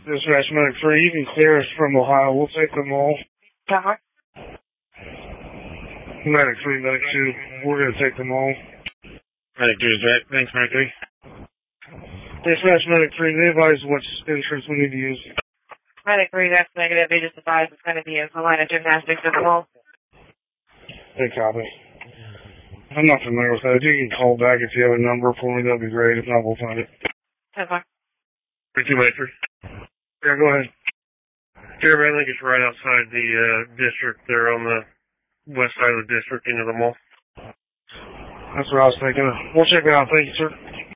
Dispatch Medic 3, you can clear us from Ohio. We'll take them all. Cover. Medic 3, Medic 2, we're going to take them all. Medic 2 is right. Thanks, Medic 3. Dispatch Medic 3, they advise which insurance we need to use. Medic 3, that's negative. They just advised it's going to be a line of gymnastics at the mall. Hey, copy. I'm not familiar with that. If you can call back if you have a number for me, that'd be great. If not, we'll find it. 10-4. 32 Medic 3. Yeah, go ahead. Jeremy, I think it's right outside the district there on the west side of the district into the mall. That's what I was thinking. We'll check it out. Thank you, sir.